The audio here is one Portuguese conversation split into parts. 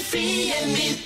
FM.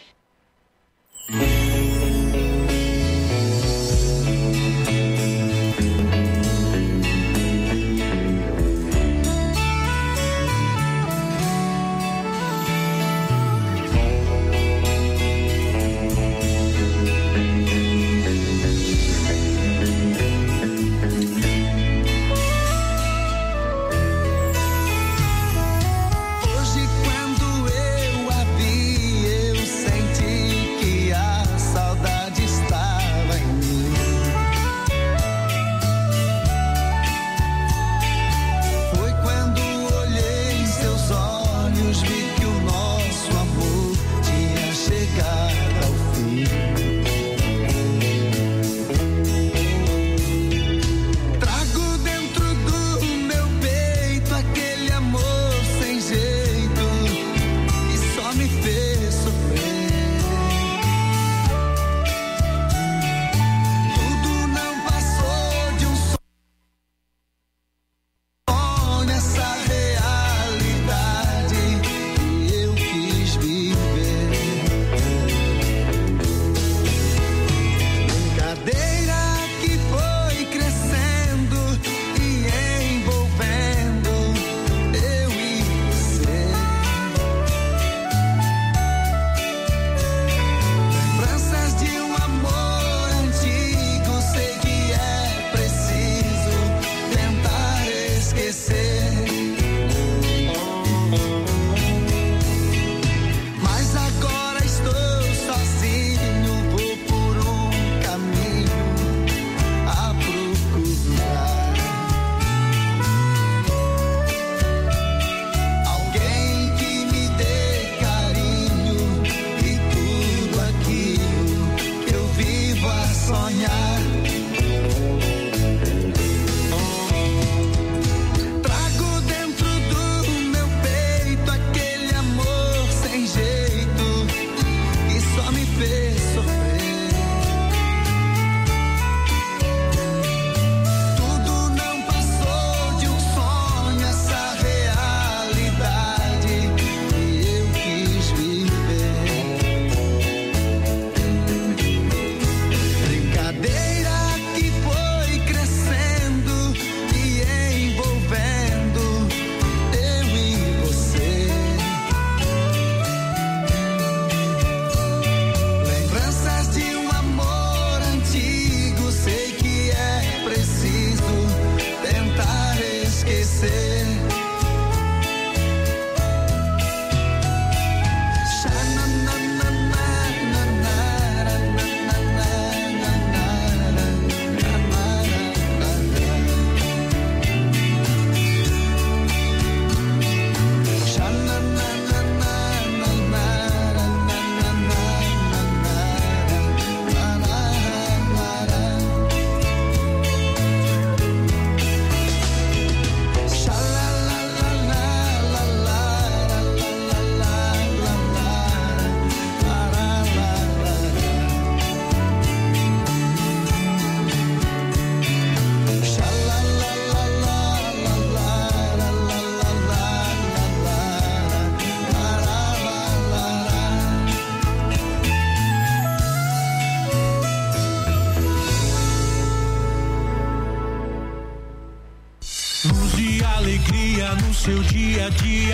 Seu dia a dia,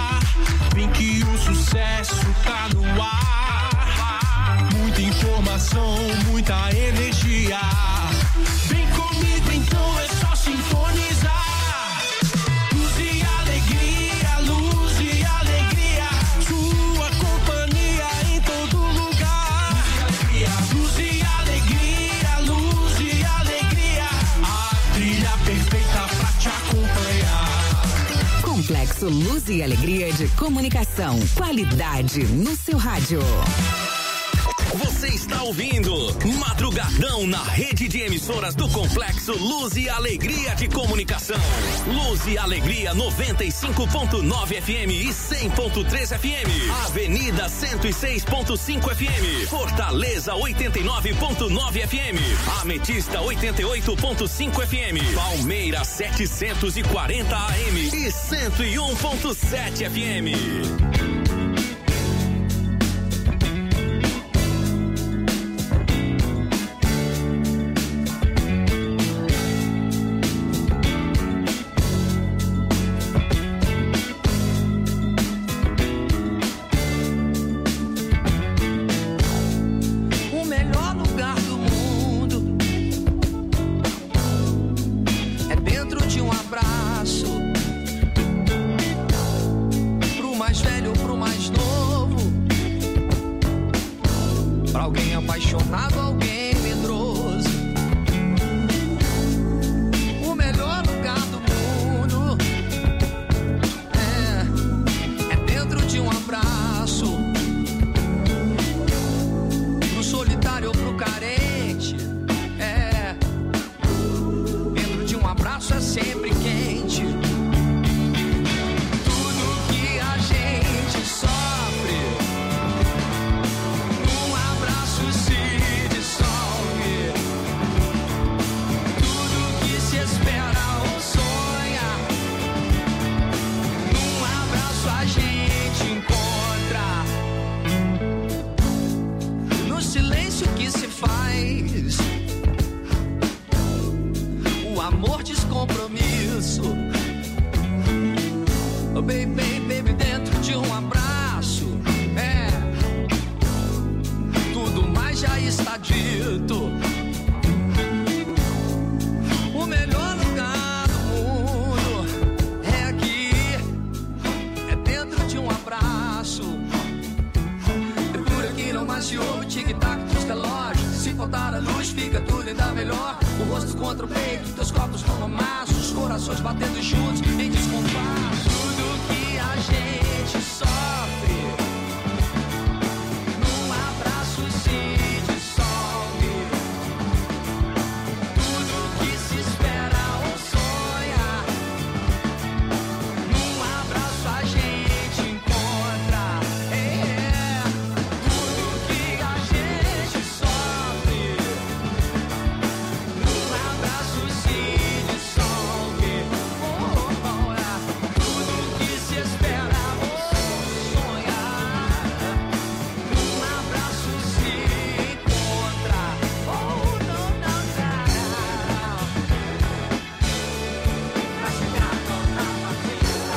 vem que o sucesso tá no ar. Muita informação, muita energia. Vem comigo então, é só sintonizar. Luz e alegria, luz e alegria. Sua companhia em todo lugar. Luz e alegria, luz e alegria. A trilha perfeita pra te acompanhar. Complexo Luz e Alegria de Comunicação. Qualidade no seu rádio. Você está ouvindo Madrugadão na rede de emissoras do Complexo Luz e Alegria de Comunicação. Luz e Alegria 95.9 FM e 100.3 FM. Avenida 106.5 FM. Fortaleza 89.9 FM. Ametista 88.5 FM. Palmeira 740 AM e 101.7 FM. alguém apaixonado, alguém medroso. O melhor lugar do mundo é dentro de um abraço. Pro solitário ou pro carente, dentro de um abraço é sempre quente. Tudo que a gente sofre, um abraço se dissolve. Tudo que se espera ou sonha, num abraço a gente encontra. No silêncio que se faz, o amor descompromisso. Oh, baby, baby, dentro de um abraço, tudo mais já está dito. O melhor lugar do mundo é aqui, é dentro de um abraço. É por aqui não mais se ouve o tic-tac dos relógios. Se faltar a luz fica tudo ainda melhor. O rosto contra o peito, teus copos no amasso, os corações batendo juntos em descompasso. Tudo que a gente sofre, num abraço se dissolve. Tudo que se espera ou sonha, num abraço a gente encontra. Tudo que a gente sofre, num abraço se dissolve. Tudo que se espera ou sonha, num abraço se encontra. Oh, não, não, não. Pra chegar na partida,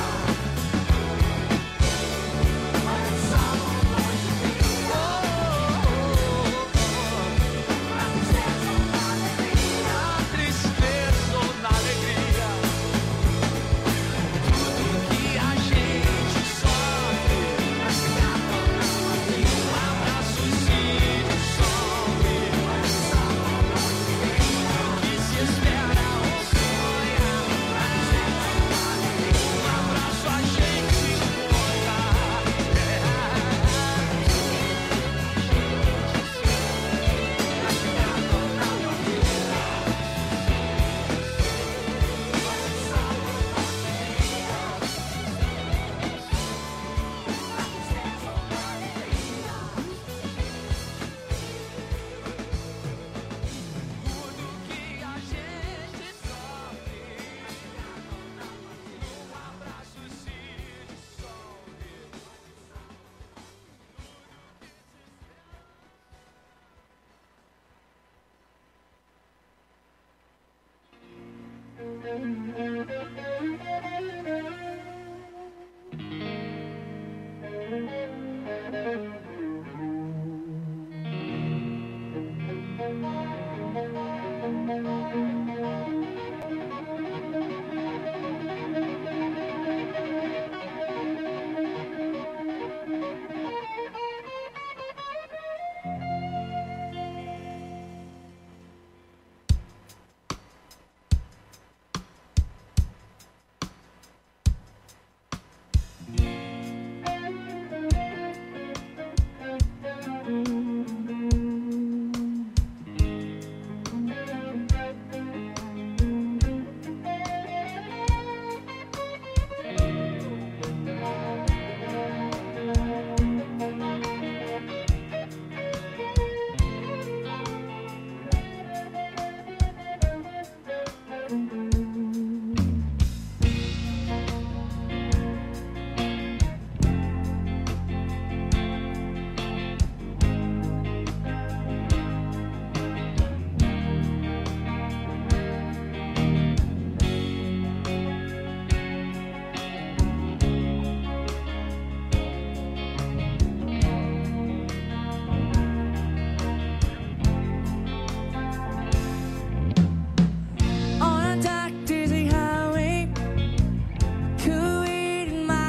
mas só longe fica. Na tristeza ou na alegria, tudo que a gente sofre, um abraço se dissolve. Tudo que se espera ou sonha, um abraço a gente encontra.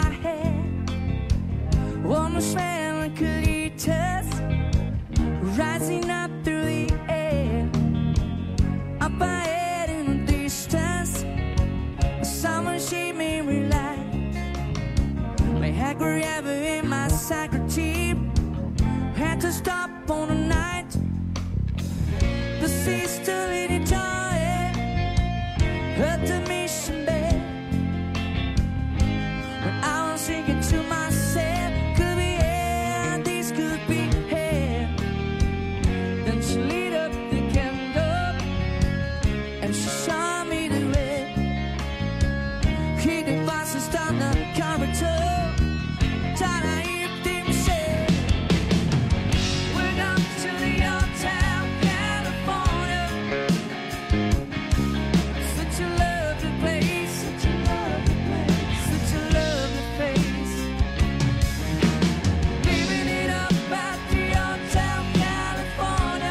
One was smelling colitas, right forever in my secretary. Had to stop on a night. The sea's still in it at the mission bed. When I was thinking to myself, could be here, this could be here. Then she lit up the candle and she showed me the way. He the fastest down the corridor. Thought I hear them say, we're up to the old town, California. Such a lovely place, such a lovely place, such a lovely place. Living it up at the old town, California.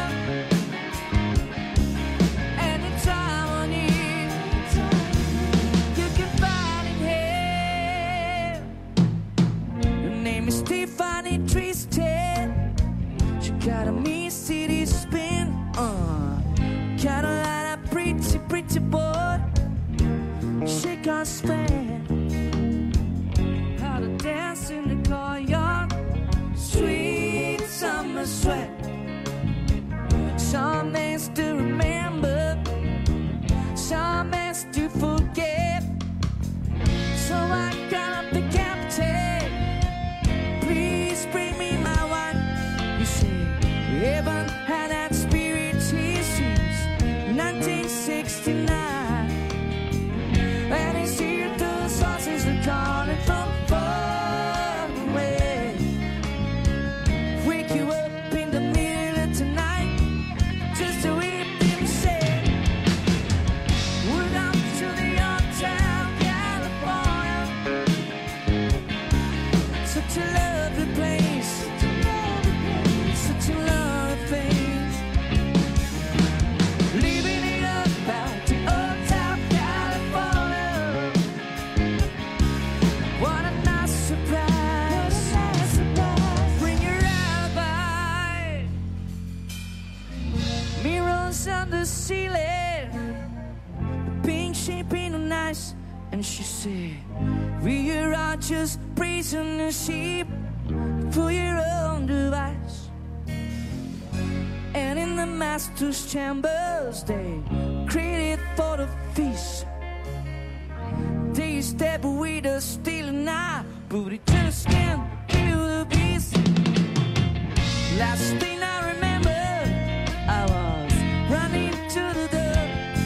Anytime I need, you can find it here. Her name is Tiffany Tristan. She got a mean city spin. Got a lot of pretty, pretty boy. She can't stand how to dance in the courtyard. Sweet summer sweat. Some days to remember, some days to forget. So I got up the captain. Please bring me my wine. You say we haven't had that spirit here since 1969. And it's here the sauces are calling from far away. Wake you up in the middle of tonight just to hear them say, we're down to the old town, California. Such a lovely place, such a lovely place. Living it up out the old town, California. What a nice surprise, bring your alibi. Mirrors on the ceiling, pink shape in the nice. And she said, we are just prisoner sheep for your own device. And in the master's chambers they created for the feast. They step with a steel knife, but it just can't kill the beast. Last thing I remember, I was running to the door.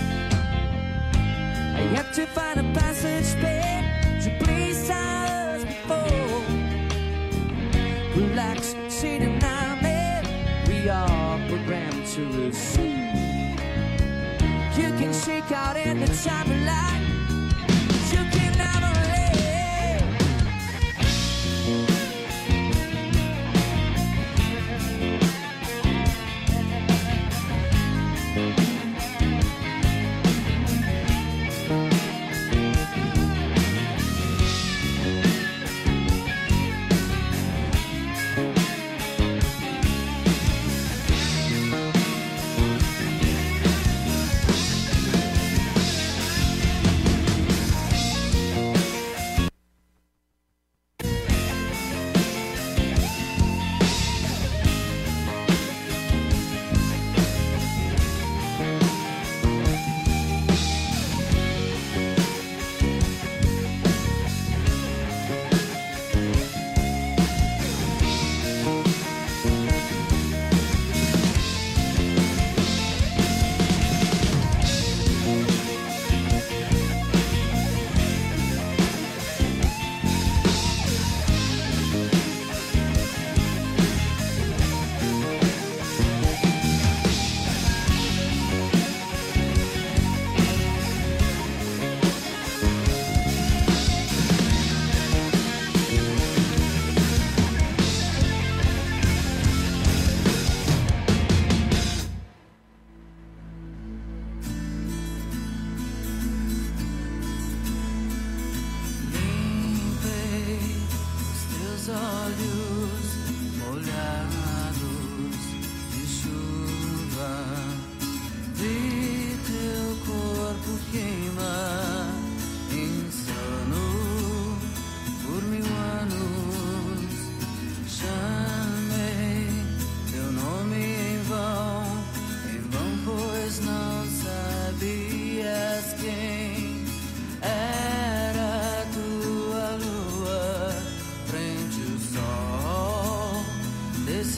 I had to find a passage bed to place us before. Relax, sit and man, we are programmed to receive. You can shake out any time you like, but you can never leave.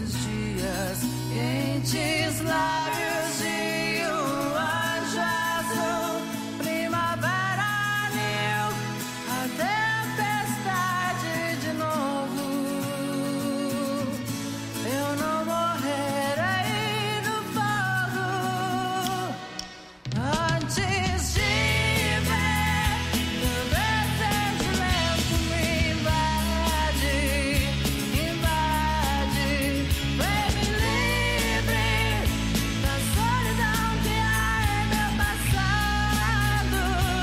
nesses dias quentes, lábios de um anjo azul, primavera anil, a tempestade de novo. Eu não morrerei no fogo antes de ver meu desejo lento me invade, vem-me livre da solidão que há em meu passado.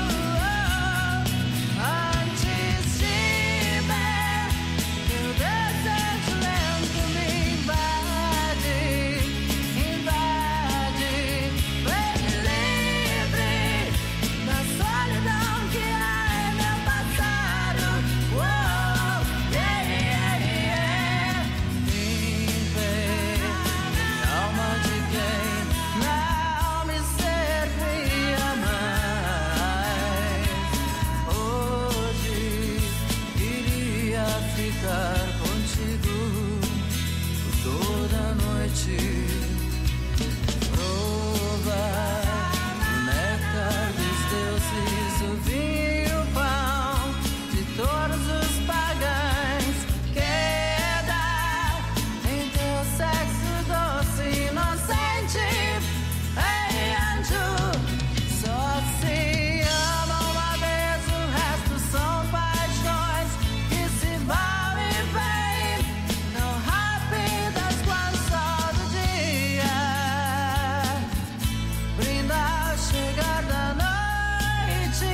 Antes de ver meu desejo lento me invade, vem-me livre da solidão que há em meu passado. Limpei a alma de quem não me servia mais. Hoje queria ficar contigo por toda a noite, provar o néctar dos deuses, o vinho e o pão de todos os pagães. Queda em teu sexo doce e inocente. Ei, anjo, só se ama uma vez, o resto são paixões que se vão e vêm, tão rápidas quanto o sol do dia. Brinda ao chegar da noite,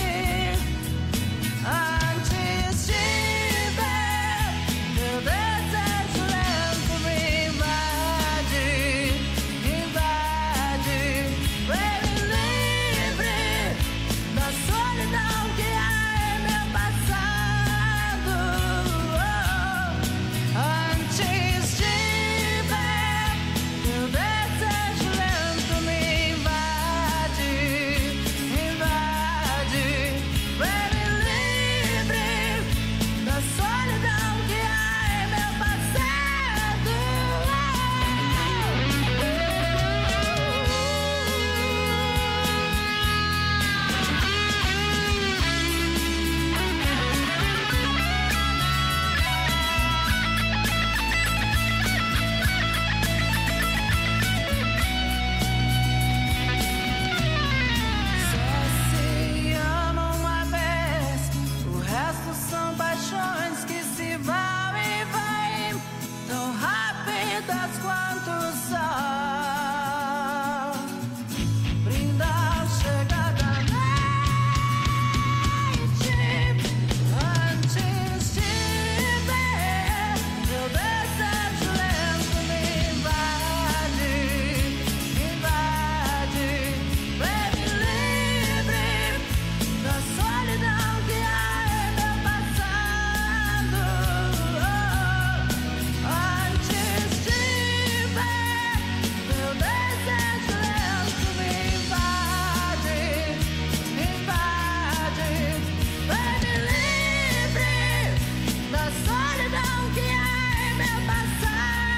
antes de ver meu desejo lento me invade, vem-me livre da solidão que há em meu passado. Antes de ver meu desejo lento me invade, vem-me livre da solidão que há em meu passado. Só se ama uma vez, o resto são paixões que se vão e vêm, tão rápidas quanto o sol. Brinda ao chegar da noite, antes de ver meu desejo lento me invade, vem-me livre da solidão que há em meu passado. Antes de ver meu desejo lento me invade, vem-me livre da solidão que há em meu passado.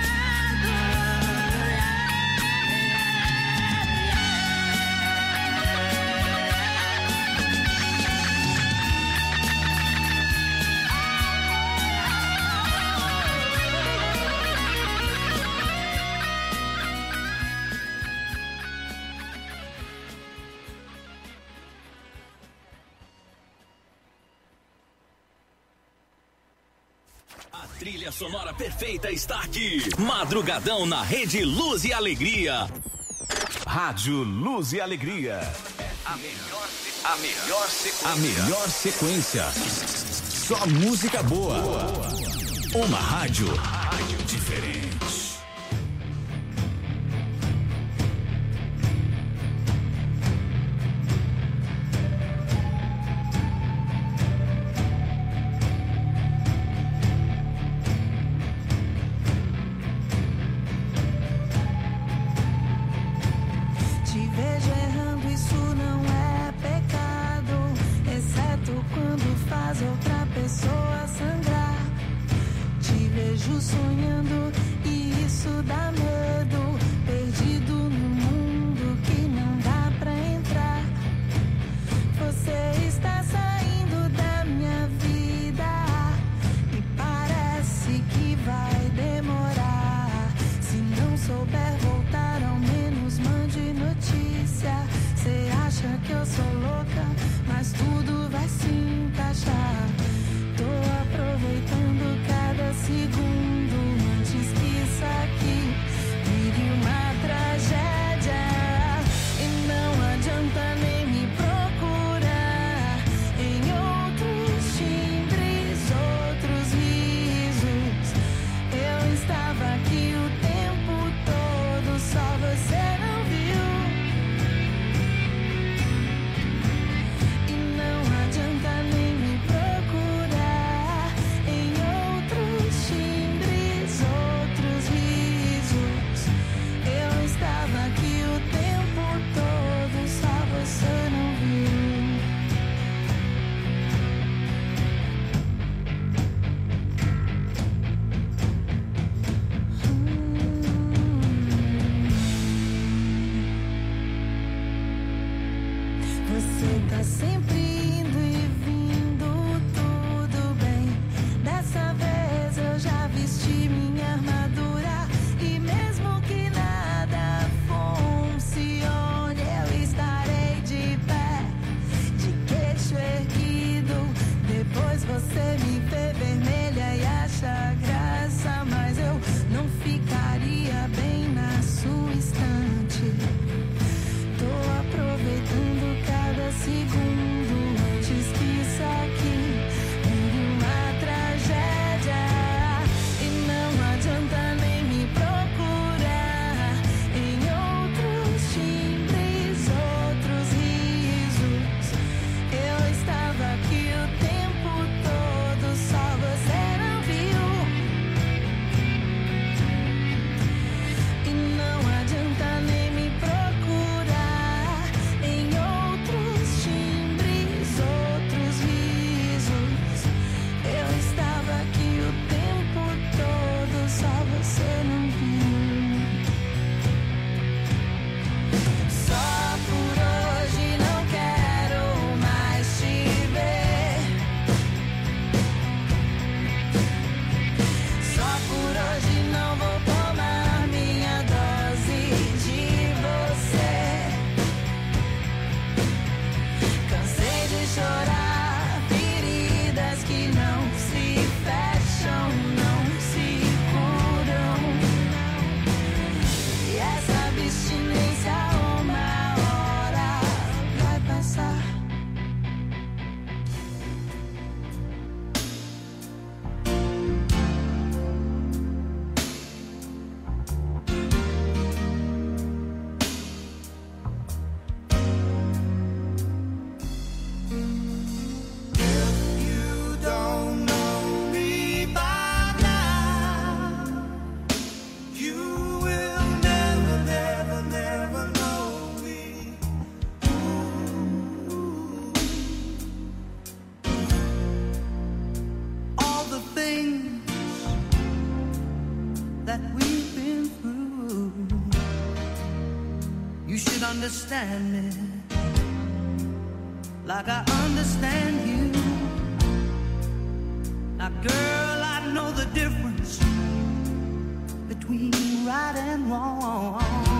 A trilha sonora perfeita está aqui. Madrugadão na Rede Luz e Alegria. Rádio Luz e Alegria. A melhor sequência. Só música boa. Uma rádio diferente. Te vejo errando, isso não é pecado, exceto quando faz outra pessoa sangrar. Te vejo sonhando e isso dá medo, perdido no mundo que não dá pra entrar. Você está saindo da minha vida e parece que vai demorar. Se não souber voltar, ao menos mande notícia. Cê acha que eu sou louca, mas tudo vai se encaixar. Tô aproveitando cada segundo antes que isso aqui vire uma tragédia. E não adianta nem me procurar em outros timbres, outros risos. Eu estava aqui o tempo todo, só você não viu. E não adianta nem me procurar em outros timbres, outros risos. Eu estava aqui o tempo todo, só você não viu. Você tá sempre indo e vindo, tudo bem. Dessa vez eu já vesti minha armadura e mesmo que nada funcione, eu estarei de pé, de queixo erguido. Depois você me vê vermelha e acha graça, mas eu não ficaria bem na sua estante. Tô aproveitando cada segundo antes que isso aqui vire uma tragédia. E não adianta nem me procurar em outros timbres, outros risos. Eu estava aqui o tempo todo, só você não viu. E não adianta nem me procurar em outros timbres, outros risos. Eu estava aqui o tempo todo, só você não viu. Só por hoje não quero mais te ver. Só por hoje não vou tomar minha dose de você. Cansei de chorar feridas que não se fecham, não se curam. E essa abstinência uma hora vai passar. You don't know me by now. You will never, never, never know me. All the things that we've been through, you should understand me like I understand you. Now, girl, I know the difference between right and wrong.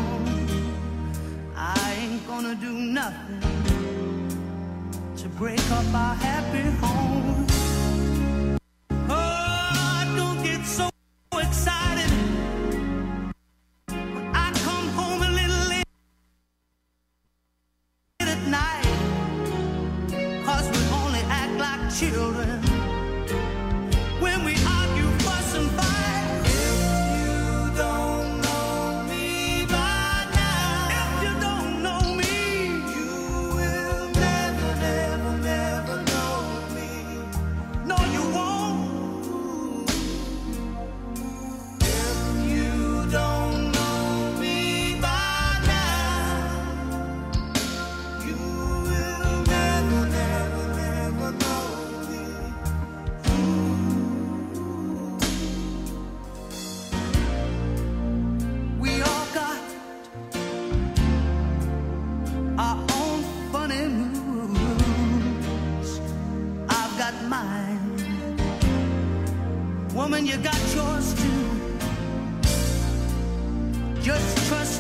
I ain't gonna do nothing to break up our happy home. Oh, don't get so excited when I come home a little late at night, 'cause we only act like children when we argue, fuss and fight. If you don't know me by now, if you don't know me, you will never, never, never know me.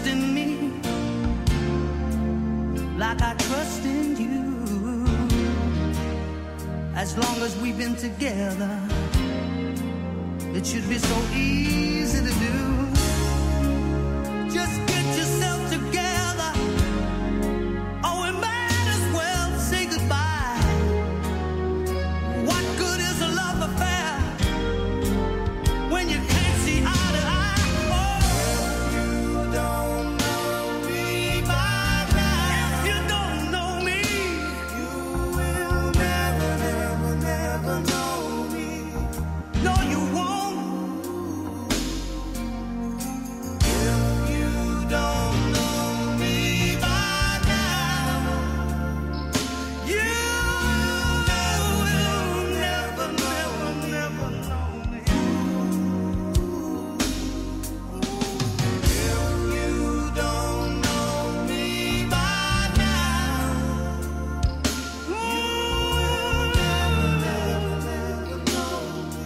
trust in me like I trust in you. As long as we've been together, it should be so easy to do. Just get yourself together, or we might as well say goodbye. What good is a love affair when you can't see eye to eye? Oh, if you don't know me by now, if you don't know me, you will never, never, never know me. No, you won't. If you don't know me by now, you will never, never, never know me. If you don't know me by now, you will never, never, never know me.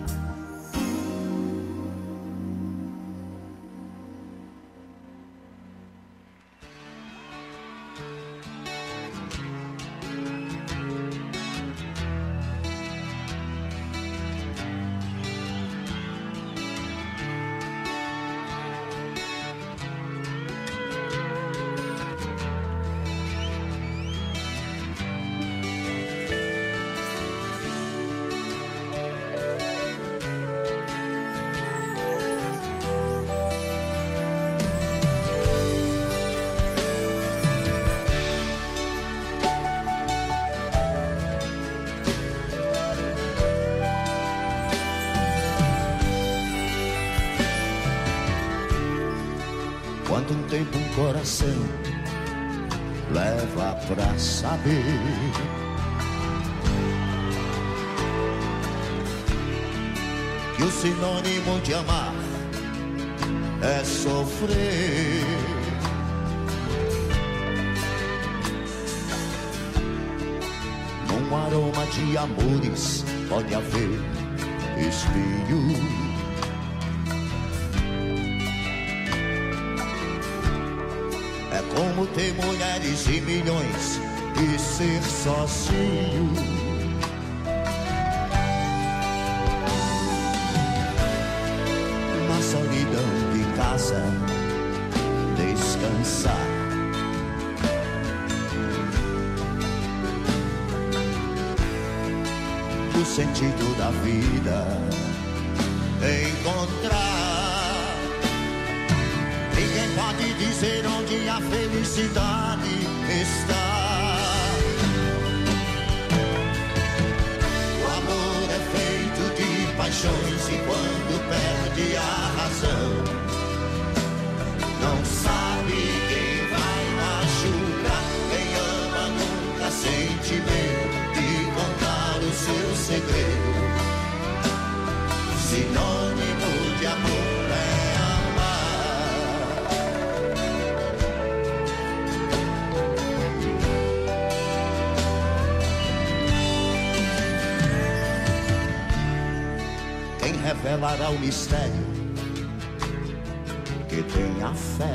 Quanto tempo um coração leva pra saber que o sinônimo de amar é sofrer. Num aroma de amores pode haver espinho. É como ter mulheres e milhões e ser sozinho. Na solidão de casa, descansar. O sentido da vida encontrar. Ninguém pode dizer onde a felicidade está. O amor é feito de paixões e quando perde a razão, não sabe quem vai machucar. Quem ama nunca sente medo de contar o seu segredo. Sinônimo de amor é revelará o mistério que tem a fé.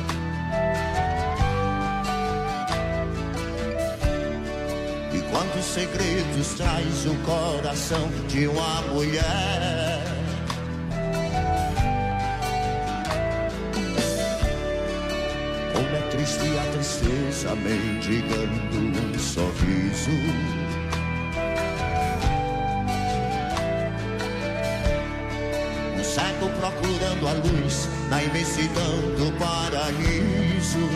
E quantos segredos traz o coração de uma mulher? Como é triste a tristeza mendigando um sorriso. Procurando a luz na imensidão do paraíso.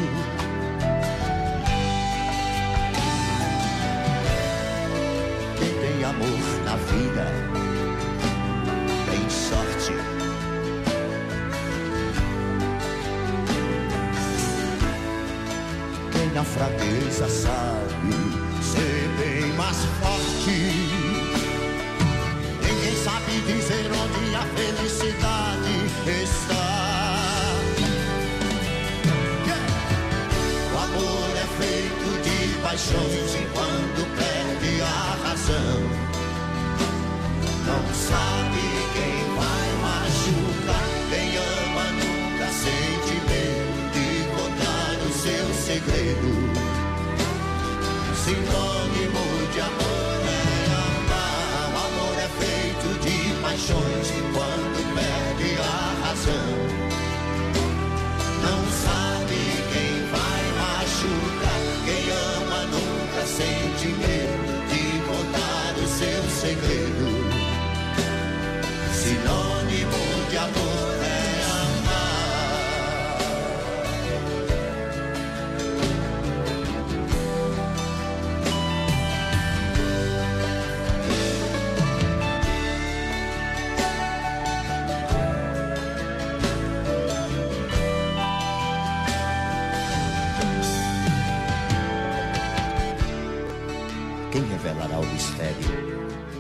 Quem tem amor na vida tem sorte. Quem na fraqueza sabe ser bem mais forte. Ninguém sabe dizer onde a felicidade está. O amor é feito de paixões e quando perde a razão, não sabe quem vai machucar. Quem ama nunca sente medo segredo. Sinônimo de amor é amar. O amor é feito de paixões e quando perde a razão, não sabe quem vai machucar. Quem ama nunca sente medo de contar o seu segredo. Sinônimo de amor é amar. Quem revelará o mistério?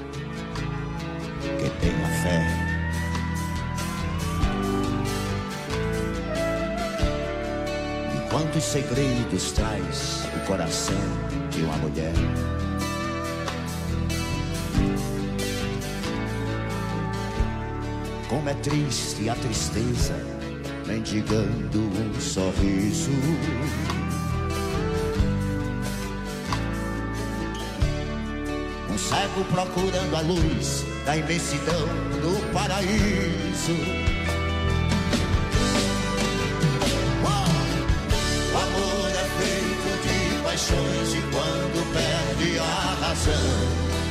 Quem tem a fé. E quantos segredos traz o coração de uma mulher? Como é triste a tristeza, mendigando um sorriso. Um cego procurando a luz da imensidão do paraíso. O amor é feito de paixões e quando perde a razão,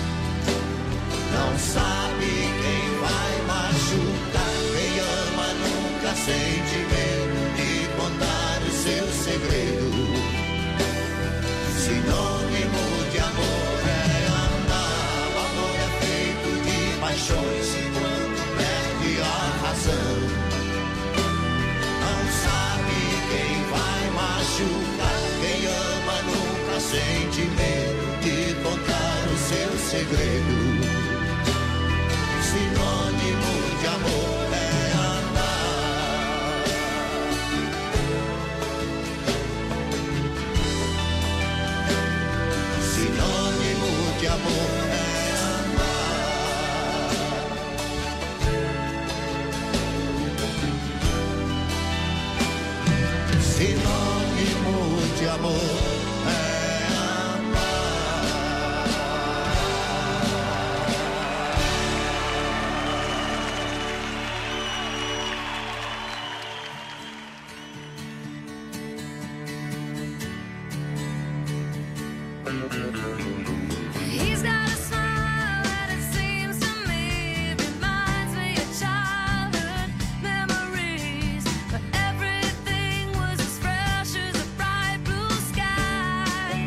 não sabe quem vai machucar. Quem ama nunca sente medo de contar o seu segredo. Sinônimo de amor é amar. O amor é feito de paixões e quando perde a razão, não sabe quem vai machucar. Quem ama nunca sente medo de contar o seu segredo. Sinônimo de amor é amar. Sinônimo de amor é amar. Sinônimo de amor. He's got a smile that it seems to me reminds me of childhood memories, but everything was as fresh as a bright blue sky.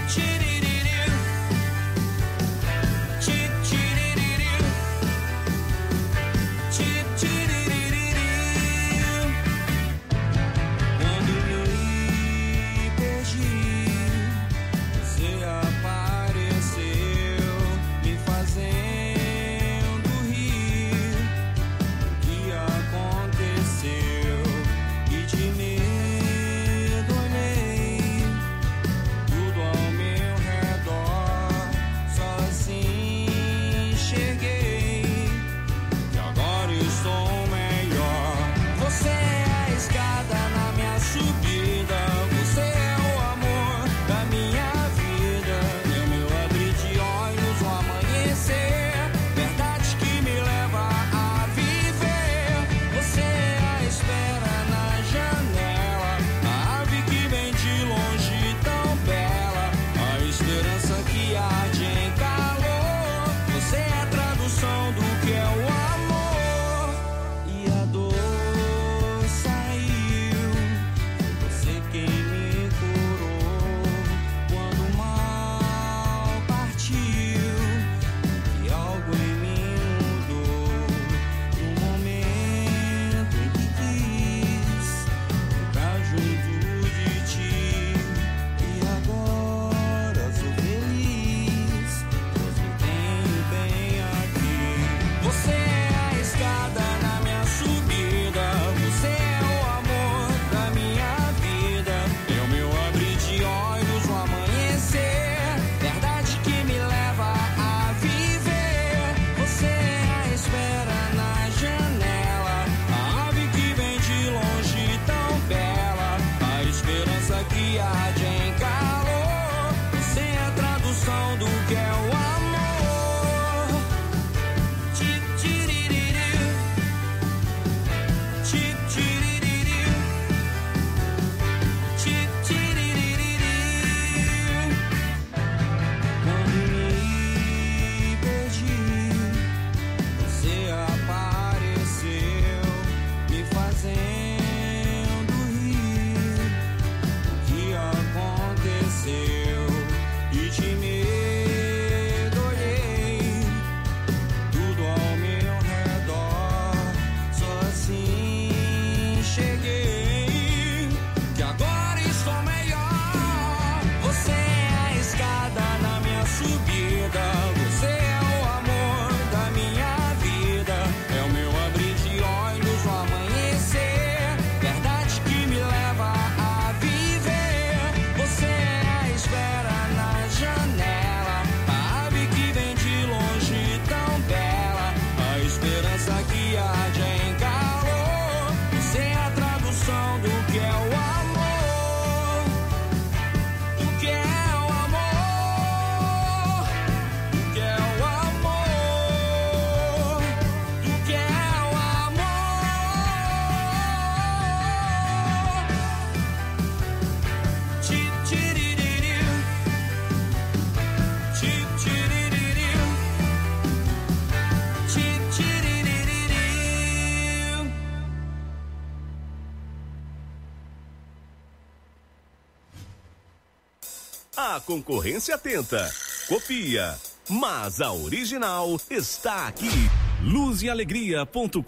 A concorrência tenta, copia, mas a original está aqui. luzealegria.com.br.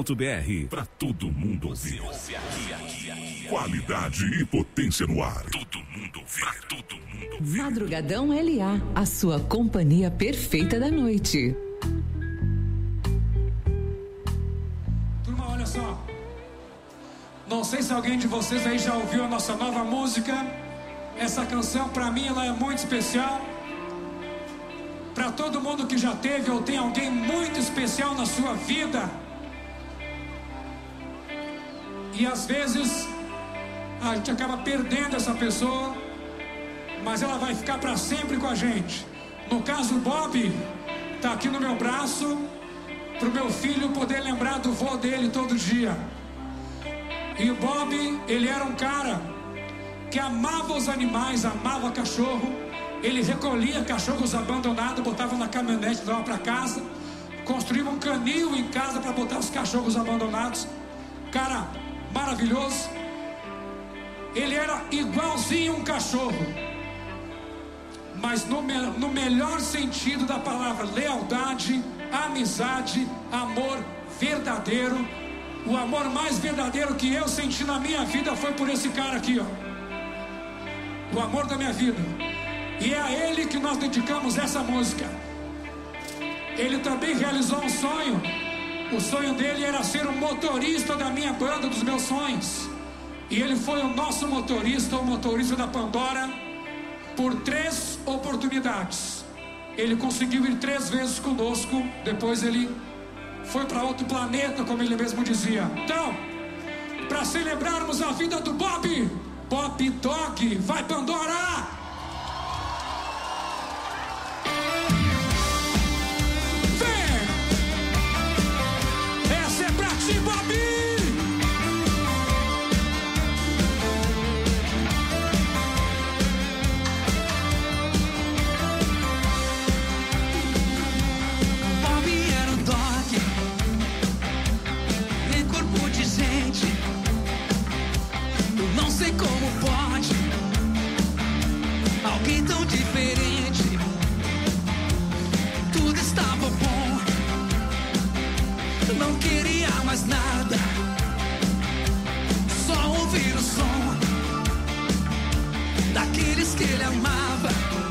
Pra todo mundo ouvir. Qualidade e potência no ar. Todo mundo ouvir. Todo mundo ouvir. Madrugadão LA, a sua companhia perfeita da noite. Turma, olha só. Não sei se alguém de vocês aí já ouviu a nossa nova música. Essa canção, pra mim, ela é muito especial. Pra todo mundo que já teve ou tem alguém muito especial na sua vida. E às vezes a gente acaba perdendo essa pessoa, mas ela vai ficar pra sempre com a gente. No caso, o Bob tá aqui no meu braço, pro meu filho poder lembrar do vô dele todo dia. E o Bob, ele era um cara que amava os animais, amava cachorro. Ele recolhia cachorros abandonados, botava na caminhonete, levava para casa, construía um canil em casa para botar os cachorros abandonados. Cara maravilhoso. Ele era igualzinho um cachorro. mas no melhor sentido da palavra, lealdade, amizade, amor verdadeiro. O amor mais verdadeiro que eu senti na minha vida foi por esse cara aqui, ó. O amor da minha vida. E é a ele que nós dedicamos essa música. Ele também realizou um sonho. O sonho dele era ser o motorista da minha banda, dos meus sonhos. E ele foi o nosso motorista, o motorista da Pandora, por 3 oportunidades. Ele conseguiu ir 3 vezes conosco. Depois ele foi para outro planeta, como ele mesmo dizia. Então, para celebrarmos a vida do Bob Dog, vai Pandora! Vem! Essa é pra ti, Bob! Não sei como pode alguém tão diferente. Tudo estava bom, não queria mais nada, só ouvir o som daqueles que ele amava.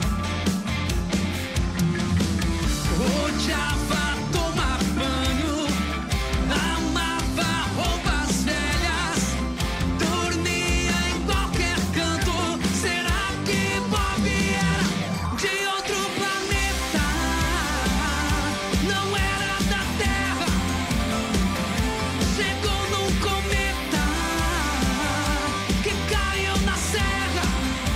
Odiava tomar banho, amava roupas velhas, dormia em qualquer canto. Será que Bob era de outro planeta? Não era da Terra. Chegou num cometa que caiu na serra.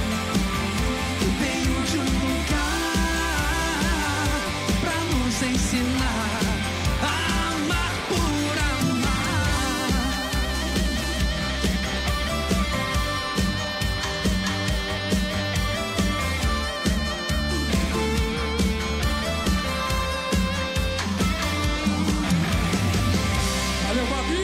Veio de um lugar pra nos ensinar a amar por amar. Valeu, Bob!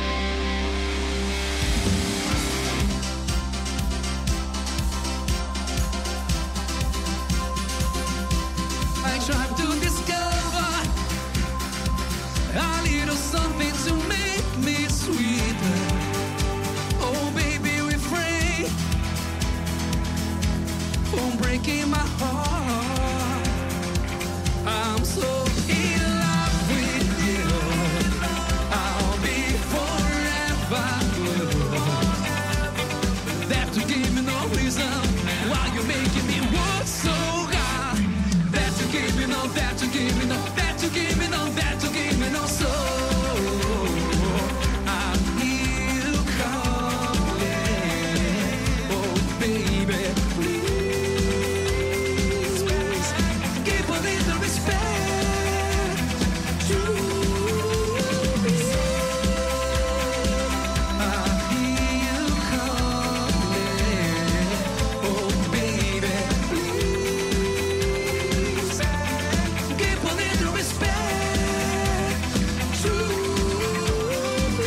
I tried to discover a little something to make me sweeter. Oh baby, refrain from breaking my heart. I'm so in love with you. I'll be forever blue. That you give me no reason why you're making me work so hard. That you give me no, that you give me no, that you give me no, that you give me no soul. I hear you calling. Oh baby, please, give a little respect to me. I hear you calling. Oh baby, please, give a little respect to me.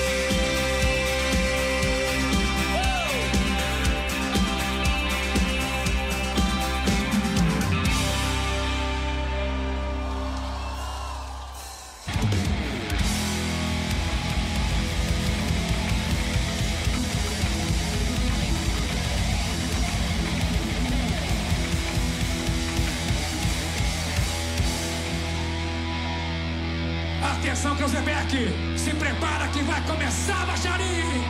Atenção, Cruzebeck! Se prepara que vai começar a baixaria!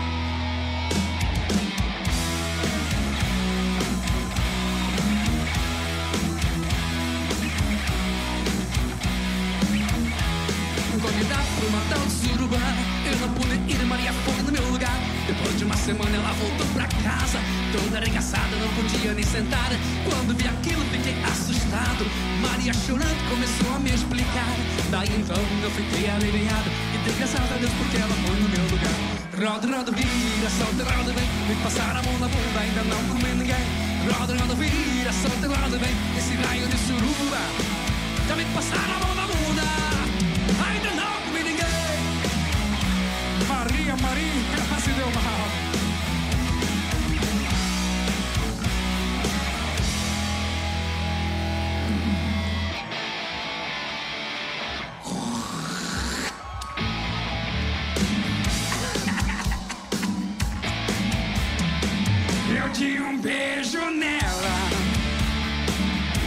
Convidado pro Natal de Suruba, eu não pude ir, Maria foi no meu lugar. Depois de uma semana ela voltou pra casa, toda arregaçada, não podia nem sentar. Quando vi aquilo fiquei assustado, Maria chorando começou a me explicar. Daí então eu fiquei aliviado e dei graças a Deus porque ela foi no meu lugar. Roda, roda, vira, solta, roda, vem, me passar a mão na bunda, ainda não comi ninguém. Roda, roda, vira, solta, roda, vem, esse raio de Suruba, já me passaram a mão na bunda, ainda não comi ninguém. Maria, ela se deu mal.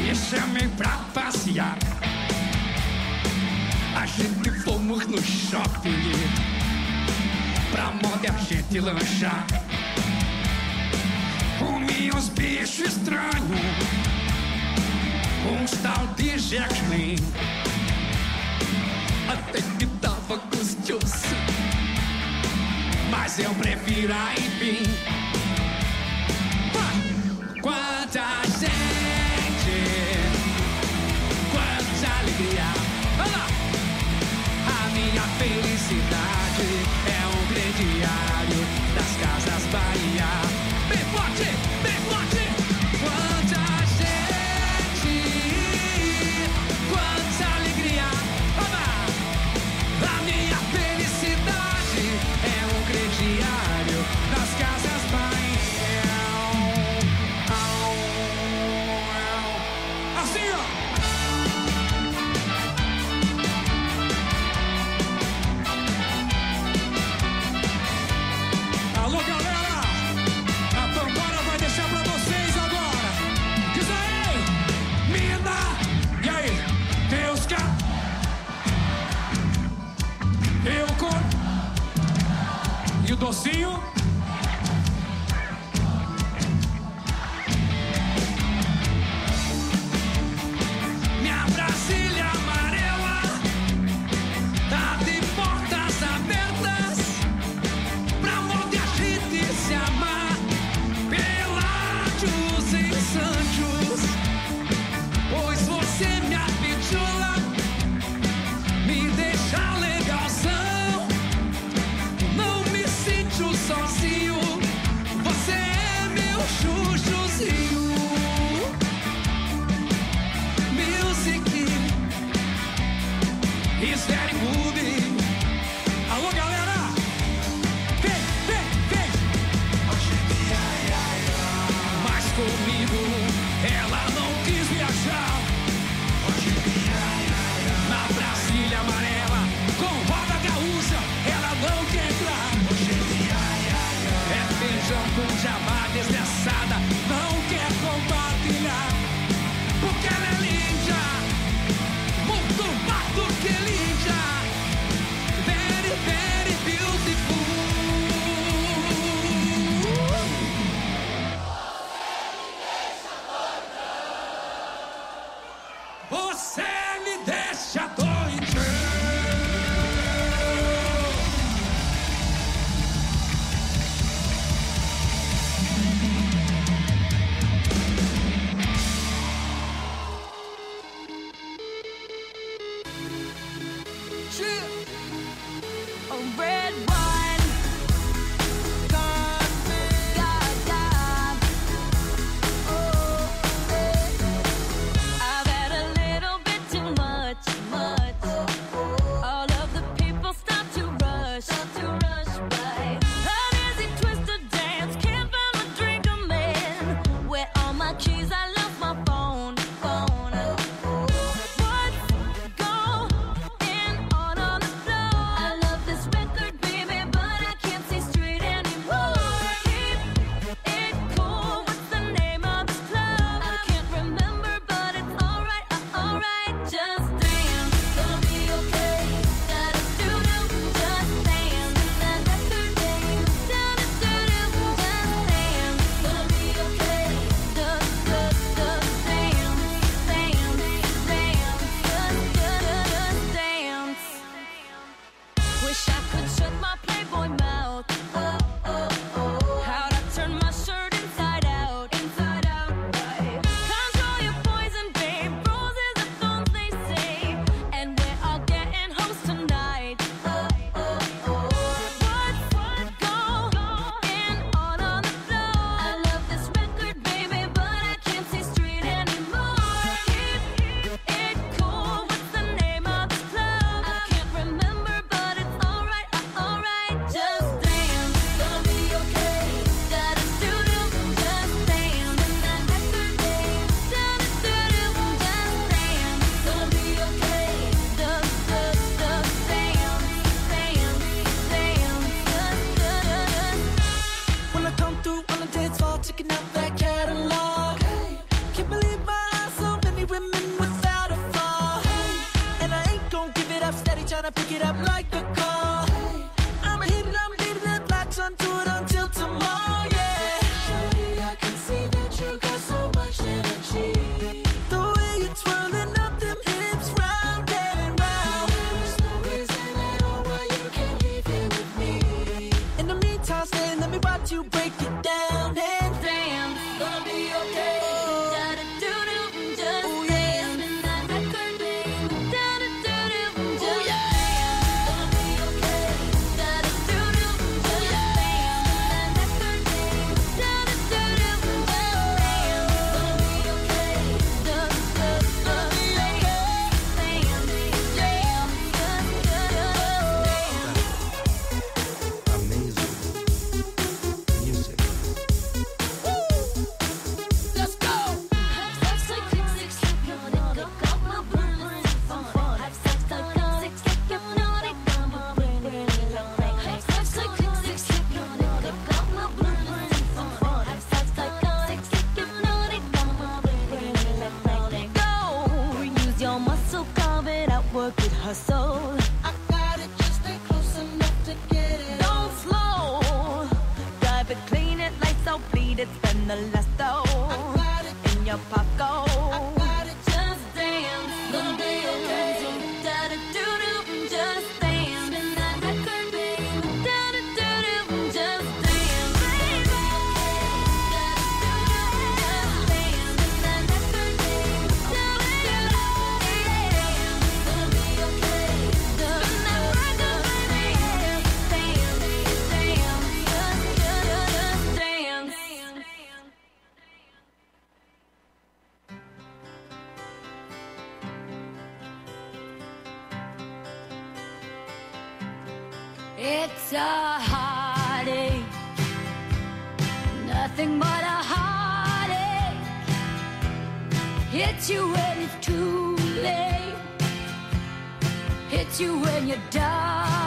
Me chamei pra passear. A gente fomos no shopping, pra moda a gente lanchar. Comi uns bichos estranhos, uns tal de Jacqueline. Até que tava gostoso, mas eu prefiro a Ibim. Quanta gente, quanta alegria. Olha lá. A minha felicidade é um crediário das Casas Bahia. Bem forte, bem forte. Quanta gente, quanta alegria. A minha felicidade é um crediário das Casas Bahia. Assim, ó. Alô, galera! A Pandora vai deixar pra vocês agora. Diz aí, mina! E aí, tem os caras? Tem o cor? E o docinho? Minha Brasília amarela tá de portas abertas pra amor de a gente se amar. Pelágios e Santos, pois você me apitula, me deixa legalzão. Não me sinto sozinho, você é meu chuchuzinho. Music is very good. Alô, galera! Vem, vem, vem! Mas comigo ela não quis viajar. Na Brasília amarela, com roda gaúcha, ela não quer entrar. É feijão com jabá desgraçada, não quer compartilhar. Porque ela é linda, muito mais do que linda. Very, very beautiful. Você me deixa doido. A red wine, God, God. Oh, I've had a little bit too much. hustle. I got it, just stay close enough to get it. Don't slow, drive it, clean it, lights out, bleed it, spend the last though. I got it in your pocket. I got it, just dance. Gonna be okay. Da-da-doo-doo, just dance. Spin that record, baby. Da-da-doo-doo, just dance, baby. Da-da-doo-doo, just dance. Spin that record, baby. Da-da-doo-doo, gonna be okay. Spin that record, baby. Dance, dance, just dance. It's a heartache, nothing but a heartache. Hits you when it's too late, hits you when you're done.